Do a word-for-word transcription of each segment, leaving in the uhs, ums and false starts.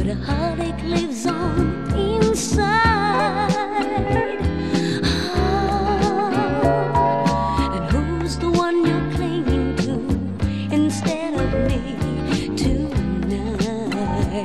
but a heartache lives on inside. Ah, and who's the one you're clinging to instead of me tonight?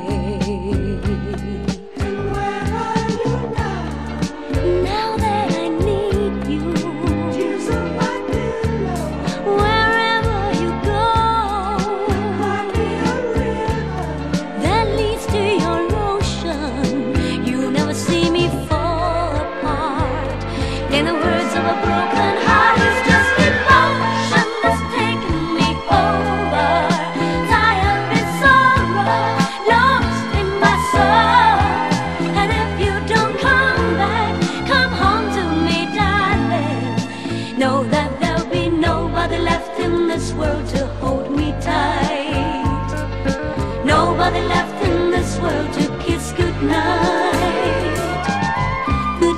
And where are you now? Now that I need you, Tears on my pillow. wherever you go, Cry me a river. that leads to your ocean. You'll never see me fall apart. In the words of a broken heart, it's just emotion that's taken me over. Tired in sorrow, lost in my soul. And if you don't come back, come home to me, darling. Know that there'll be nobody left in this world to hold me tight. Nobody left in this world to kiss goodnight. Good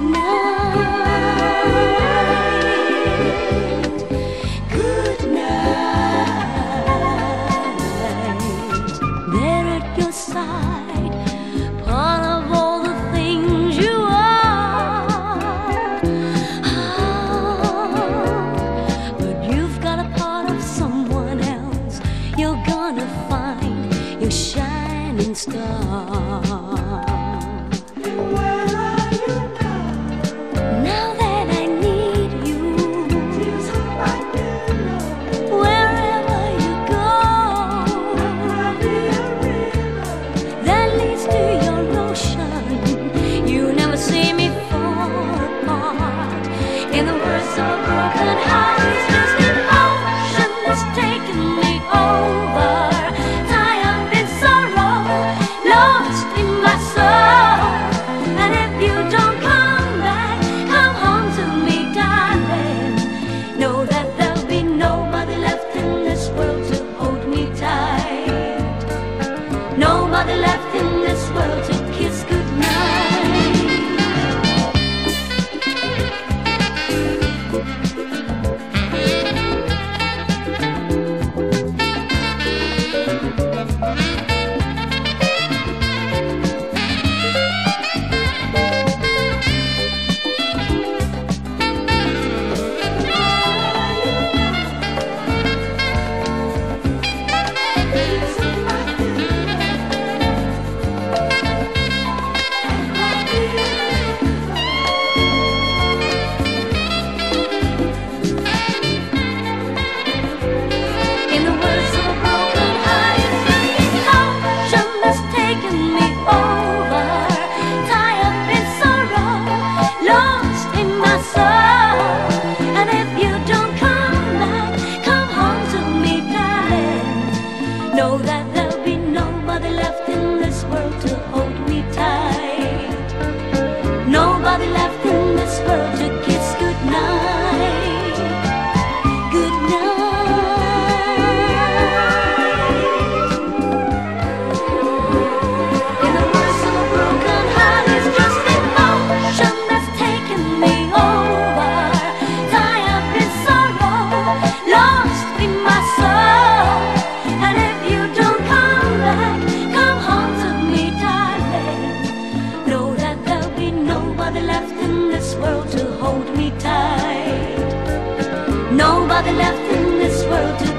night. Good night. There at your side, part of all the things you are. Ah, but you've got a part of someone else. You're gonna find your shining star. And where are you now? Now that I need you, Tears on my pillow. wherever you go, Cry me a river. that leads to your ocean. You never see me fall apart. In the words of a broken heart, it's just emotion that's taken me over. Tired in sorrow, lost in my soul. And if you don't come back, come home to me, darling. Know that there'll be nobody left in this world to hold me tight. Nobody left in this world to kiss goodnight. Tears on my pillow. Cry me a river. In the words of a broken heart, it's just emotion that's taken me over. Tired in sorrow, lost in my soul. And if you don't come back, come home to me, darling. Know that there'll be nobody left in this world to hold me tight. Nobody left in this world to kiss goodnight. Good night. In the words of a broken heart, it's just emotion that's taken me over. Tired in sorrow, lost in my soul. And if you don't come back, come home to me, darling. Know that there'll be nobody left in this world to hold me tight. Nobody left in this world to